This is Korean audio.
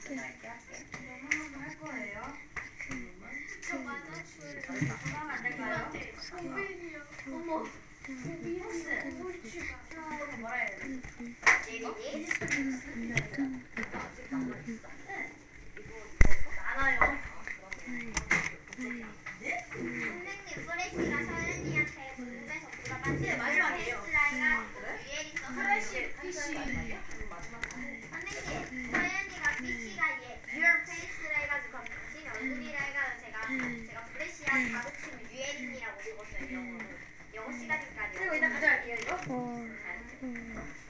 할게요. 한번 할 거예요. 저 맞아줄 그러면 안 될까요? 고민이요. 어머. 비스. 뭐라 해야 돼? 이거? 많아요. 선생님, 소래씨가 서연이한테 궁금해서 물어봤는데 네, 마지막이에요. 페이스라이가 유엘이서 하나씩 피시. 선생님, 서연이가 피시가 your face라 해가지고 당신 얼굴이라 해가지고 제가 프레시한 가르치면 유엘이라고 읽었어요. 영어 시간이니까요. 그리고 일단 가져갈게요, 이거.